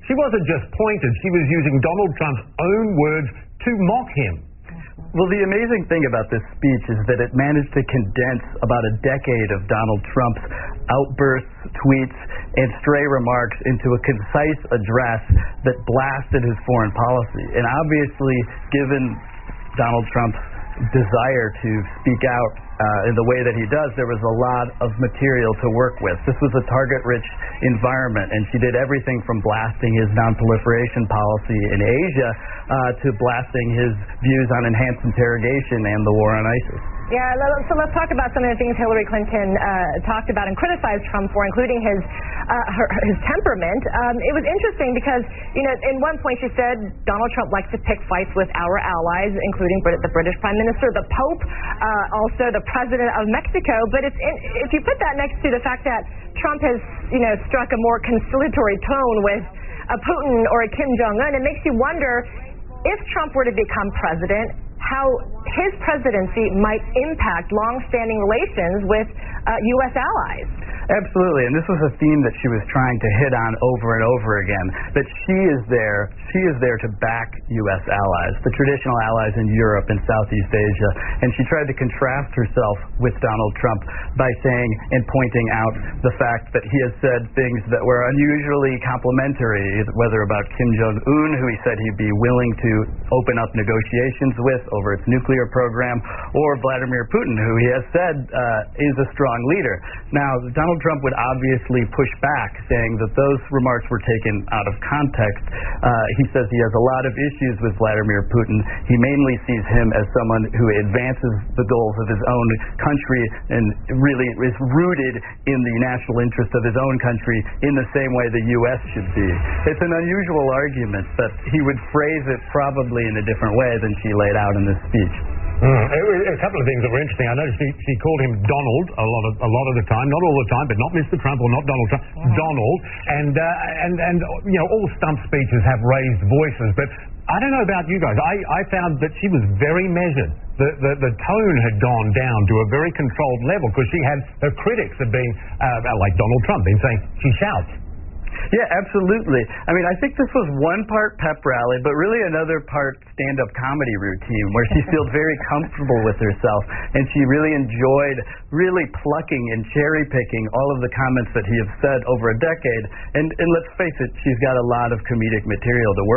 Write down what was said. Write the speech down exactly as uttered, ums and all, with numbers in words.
she wasn't just pointed, she was using Donald Trump's own words to mock him. Well, the amazing thing about this speech is that it managed to condense about a decade of Donald Trump's outbursts, tweets, and stray remarks into a concise address that blasted his foreign policy. And obviously, given Donald Trump's desire to speak out uh, in the way that he does, there was a lot of material to work with. This was a target-rich environment, and she did everything from blasting his non-proliferation policy in Asia uh, to blasting his views on enhanced interrogation and the war on ISIS. Yeah, so let's talk about some of the things Hillary Clinton uh, talked about and criticized Trump for, including his uh, her, his temperament. Um, it was interesting because, you know, in one point she said Donald Trump likes to pick fights with our allies, including Brit- the British Prime Minister, the Pope, uh, also the President of Mexico. But it's in, if you put that next to the fact that Trump has, you know, struck a more conciliatory tone with a Putin or a Kim Jong-un, it makes you wonder if Trump were to become president, how his presidency might impact long-standing relations with uh, U S allies. Absolutely, and this was a theme that she was trying to hit on over and over again, that she is there, she is there to back U S allies, the traditional allies in Europe and Southeast Asia, and she tried to contrast herself with Donald Trump by saying and pointing out the fact that he has said things that were unusually complimentary, whether about Kim Jong-un, who he said he'd be willing to open up negotiations with over its nuclear program, or Vladimir Putin, who he has said uh, is a strong leader. Now, Donald Trump would obviously push back, saying that those remarks were taken out of context. Uh, he says he has a lot of issues with Vladimir Putin. He mainly sees him as someone who advances the goals of his own country and really is rooted in the national interest of his own country in the same way the U S should be. It's an unusual argument, but he would phrase it probably in a different way than she laid out in this speech. Mm. A couple of things that were interesting. I noticed she, she called him Donald a lot of a lot of the time, not all the time, but not Mister Trump or not Donald Trump, mm-hmm. Donald. And uh, and and you know, all stump speeches have raised voices, but I don't know about you guys. I, I found that she was very measured. The, the the tone had gone down to a very controlled level because she had her critics have been uh, like Donald Trump, been saying she shouts. Yeah, absolutely. I mean, I think this was one part pep rally, but really another part stand-up comedy routine where she feels very comfortable with herself, and she really enjoyed really plucking and cherry-picking all of the comments that he has said over a decade. And, and let's face it, she's got a lot of comedic material to work